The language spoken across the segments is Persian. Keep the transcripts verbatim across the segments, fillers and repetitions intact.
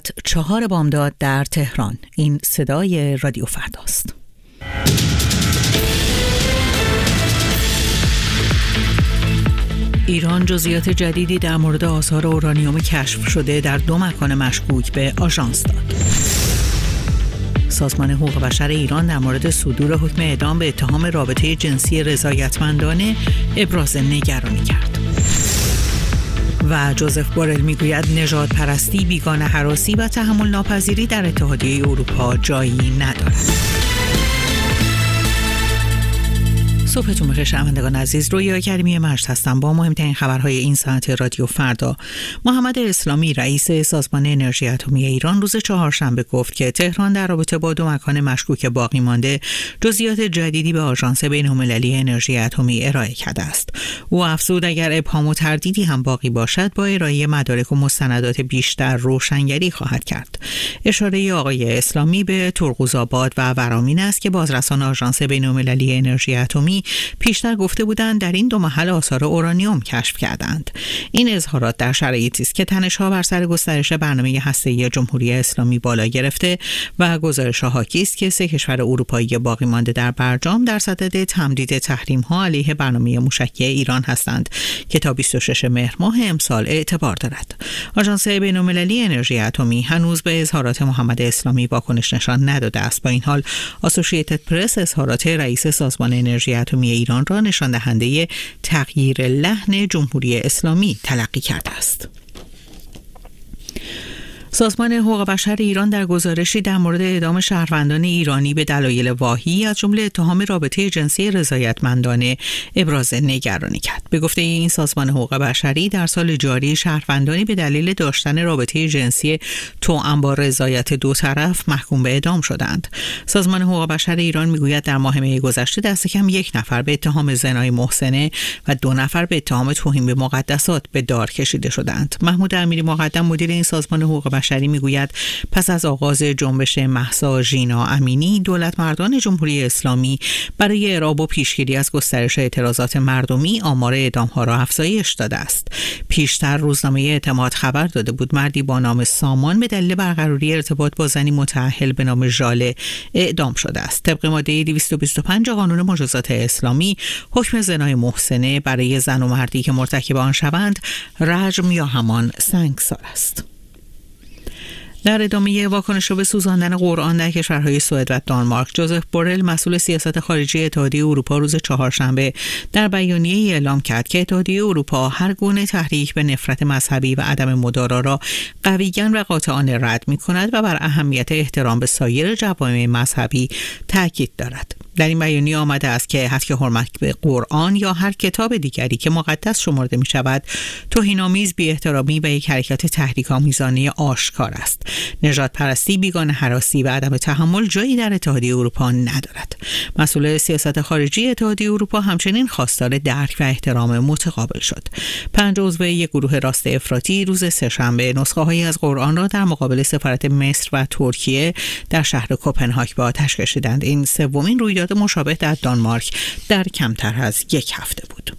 چهار بامداد در تهران. این صدای رادیو فرداست. ایران جزئیات جدیدی در مورد آثار اورانیوم کشف شده در دو مکان مشکوک به آژانس داد. سازمان حقوق بشر ایران در مورد صدور حکم اعدام به اتهام رابطه جنسی رضایتمندانه ابراز نگرانی کرد. و جوزف بورل میگوید نژاد پرستی، بیگانه هراسی و تحمل ناپذیری در اتحادیه اروپا جایی ندارد. صبحتون بخیر شنوندگان عزیز، رویا کریمی مجد هستم با مهمترین خبرهای این ساعت رادیو فردا. محمد اسلامی رئیس سازمان انرژی اتمی ایران روز چهارشنبه گفت که تهران در رابطه با دو مکان مشکوک باقی مانده جزئیات جدیدی به آژانس بین‌المللی انرژی اتمی ارائه کرده است. او افزود اگر ابهام و تردیدی هم باقی باشد با ارائه مدارک و مستندات بیشتر روشنگری خواهد کرد. اشاره آقای اسلامی به ترقوزآباد و ورامین است که بازرسان آژانس بین‌المللی انرژی اتمی پیشتر گفته بودند در این دو محل آثار اورانیوم کشف کردند. این اظهارات در شرایطی است که تنش‌ها بر سر گسترش برنامه هسته‌ای جمهوری اسلامی بالا گرفته و گزارش‌ها حاکی است که سه کشور اروپایی باقی مانده در برجام در صدد تمدید تحریم‌ها علیه برنامه موشکی ایران هستند که تا بیست و شش مهر ماه امسال اعتبار دارد. آژانس بین‌المللی انرژی اتمی هنوز به اظهارات محمد اسلامی واکنش نشان نداده است. با این حال اسوسییتد پرس اظهارات رئیس سازمان انرژی اتمی ایران را نشان دهنده تغییر لحن جمهوری اسلامی تلقی کرده است. سازمان حقوق بشر ایران در گزارشی در مورد اعدام شهروندان ایرانی به دلایل واهی از جمله اتهام رابطه جنسی رضایتمندانه ابراز نگرانی کرد. به گفته این سازمان حقوق بشری در سال جاری شهروندانی به دلیل داشتن رابطه جنسی توأم با رضایت دو طرف محکوم به اعدام شدند. سازمان حقوق بشر ایران میگوید در ماه می گذشته دست کم یک نفر به اتهام زنای محسنه و دو نفر به اتهام توهین به مقدسات به دار کشیده شدند. محمود امیری مقدم مدیر این سازمان حقوق بشری میگوید پس از آغاز جنبش مهسا ژینا امینی دولت مردان جمهوری اسلامی برای اعراب و پیشگیری از گسترش اعتراضات مردمی آمار اعدام‌ها را افزایش داده است. پیشتر روزنامه اعتماد خبر داده بود مردی با نام سامان به دلیل برقراری ارتباط با زنی متأهل به نام ژاله اعدام شده است. طبق ماده دویست و بیست و پنج قانون مجازات اسلامی حکم زنای محسنه برای زن و مردی که مرتکب آن شوند رجم یا همان سنگسار است. در ادامه واکنش به سوزاندن قرآن در کشورهای سوئد و دانمارک، جوزف بورل مسئول سیاست خارجی اتحادیه اروپا روز چهارشنبه در بیانیه‌ای اعلام کرد که اتحادیه اروپا هر گونه تحریک به نفرت مذهبی و عدم مدارا را قویاً و قاطعانه رد می‌کند و بر اهمیت احترام به سایر جوامع مذهبی تاکید دارد. در این بیانیه آمده است که حذف حرمت به قرآن یا هر کتاب دیگری که مقدس شمرده می شود توهین‌آمیز، بی‌احترامی و یک حرکت تحریک‌آمیزانه آشکار است. نژاد پرستی، بیگانه هراسی و عدم تحمل جایی در اتحادیه اروپا ندارد. مسئول سیاست خارجی اتحادیه اروپا همچنین خواستار درک و احترام متقابل شد. پنج عضو یک گروه راست افراطی روز سه‌شنبه نسخه‌هایی از قرآن را در مقابل سفارت مصر و ترکیه در شهر کوپنهاگ به آتش کشیدند. این سومین رویداد مشابه در دانمارک در کمتر از یک هفته بود.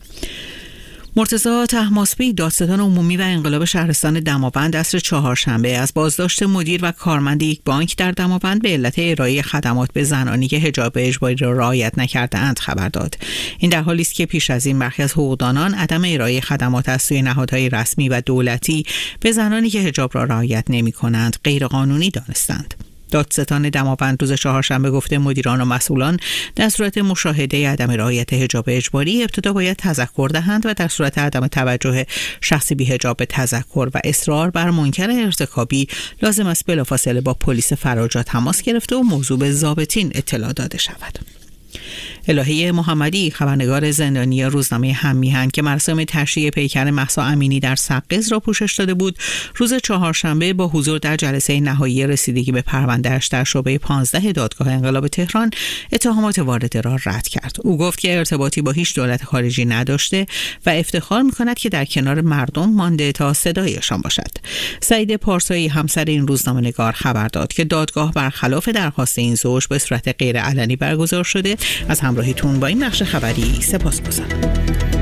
مرتضی طهماسبی، دادستان عمومی و انقلاب شهرستان دماوند عصر چهارشنبه از بازداشت مدیر و کارمند یک بانک در دماوند به علت ارائه خدمات به زنانی که حجاب اجباری را رعایت نکرده‌اند خبر داد. این در حالی است که پیش از این برخی از حقوقدانان عدم ارائه خدمات از سوی نهادهای رسمی و دولتی به زنانی که حجاب را رعایت نمی‌کنند غیرقانونی دانستند. دادستان دماوند روز چهارشنبه گفته مدیران و مسئولان در صورت مشاهده عدم رعایت حجاب اجباری ابتدا باید تذکر دهند و در صورت عدم توجه شخص بی حجاب به تذکر و اصرار بر منکر ارتکابی لازم است بلافاصله با پلیس فراجا تماس گرفته و موضوع به ضابطین اطلاع داده شود. الهه محمدی، خبرنگار زندانی روزنامه هم میهن که مراسم تشییع پیکر مهسا امینی در سقز را پوشش داده بود، روز چهارشنبه با حضور در جلسه نهایی رسیدگی به پرونده‌اش در شعبه پانزده دادگاه انقلاب تهران اتهامات وارده را رد کرد. او گفت که ارتباطی با هیچ دولت خارجی نداشته و افتخار می‌کند که در کنار مردم مانده تا صدایشان باشد. سعید پارسایی، همسر این روزنامه‌نگار، خبر داد که دادگاه برخلاف درخواست این زوج به صورت غیر علنی برگزار شده. از همراهیتون با این بخش خبری سپاسگزارم.